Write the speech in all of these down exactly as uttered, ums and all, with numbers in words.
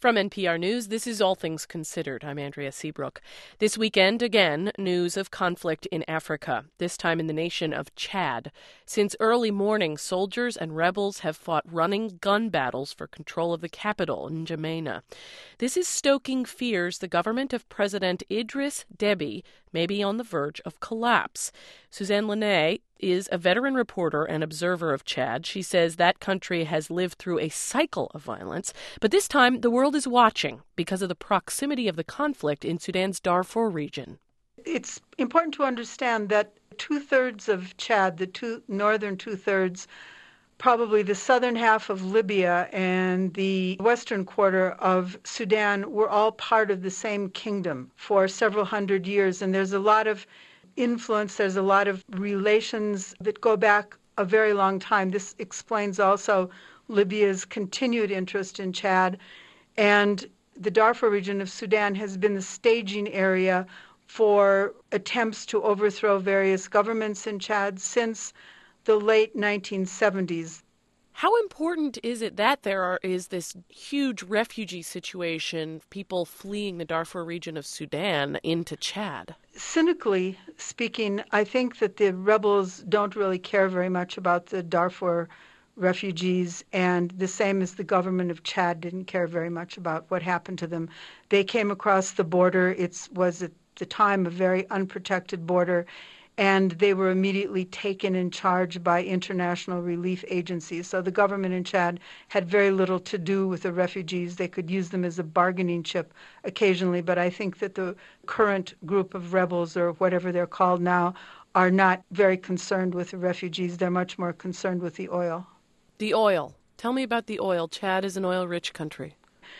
From N P R News, this is All Things Considered. I'm Andrea Seabrook. This weekend, again, news of conflict in Africa, this time in the nation of Chad. Since early morning, soldiers and rebels have fought running gun battles for control of the capital, N'Djamena. This is stoking fears the government of President Idriss Deby may be on the verge of collapse. Suzanne Linné is a veteran reporter and observer of Chad. She says that country has lived through a cycle of violence, but this time the world is watching because of the proximity of the conflict in Sudan's Darfur region. It's important to understand that two-thirds of Chad, the two northern two-thirds, probably the southern half of Libya and the western quarter of Sudan were all part of the same kingdom for several hundred years. And there's a lot of influence, there's a lot of relations that go back a very long time. This explains also Libya's continued interest in Chad. And the Darfur region of Sudan has been the staging area for attempts to overthrow various governments in Chad since the late nineteen seventies. How important is it that there are, is this huge refugee situation, people fleeing the Darfur region of Sudan into Chad? Cynically speaking, I think that the rebels don't really care very much about the Darfur refugees, and the same as the government of Chad didn't care very much about what happened to them. They came across the border. It was at the time a very unprotected border, and they were immediately taken in charge by international relief agencies. So the government in Chad had very little to do with the refugees. They could use them as a bargaining chip occasionally, but I think that the current group of rebels, or whatever they're called now, are not very concerned with the refugees. They're much more concerned with the oil. The oil. Tell me about the oil. Chad is an oil-rich country.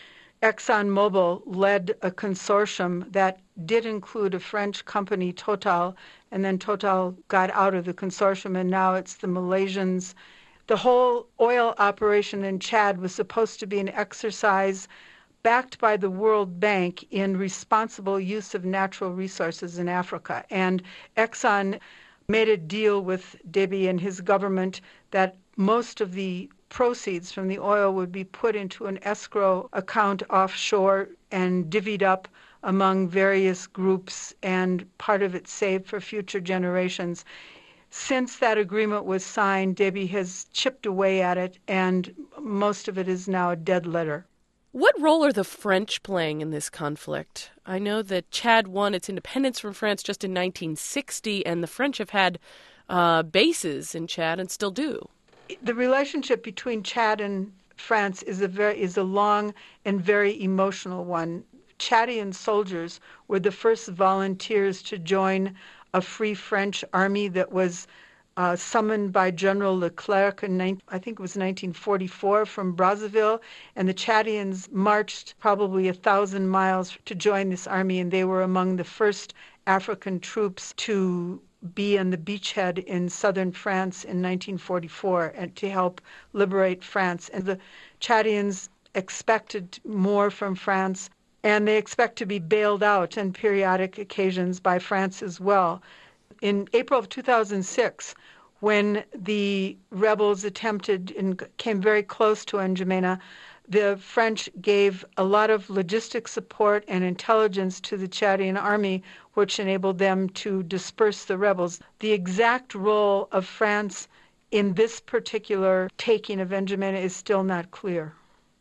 ExxonMobil led a consortium that did include a French company, Total, and then Total got out of the consortium, and now it's the Malaysians. The whole oil operation in Chad was supposed to be an exercise backed by the World Bank in responsible use of natural resources in Africa. And Exxon made a deal with Deby and his government that most of the proceeds from the oil would be put into an escrow account offshore and divvied up among various groups, and part of it saved for future generations. Since that agreement was signed, Deby has chipped away at it, and most of it is now a dead letter. What role are the French playing in this conflict? I know that Chad won its independence from France just in nineteen sixty, and the French have had uh, bases in Chad and still do. The relationship between Chad and France is a very is a long and very emotional one. Chadian soldiers were the first volunteers to join a Free French army that was uh, summoned by General Leclerc in, I think it was nineteen forty-four, from Brazzaville, and the Chadians marched probably a thousand miles to join this army, and they were among the first African troops to be on the beachhead in southern France in nineteen forty-four and to help liberate France. And the Chadians expected more from France, and they expect to be bailed out on periodic occasions by France as well. In April of two thousand six, when the rebels attempted and came very close to N'Djamena, the French gave a lot of logistic support and intelligence to the Chadian army, which enabled them to disperse the rebels. The exact role of France in this particular taking of N'Djamena is still not clear.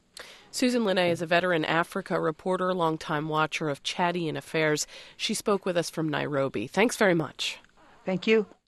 Susan Linné is a veteran Africa reporter, longtime watcher of Chadian affairs. She spoke with us from Nairobi. Thanks very much. Thank you.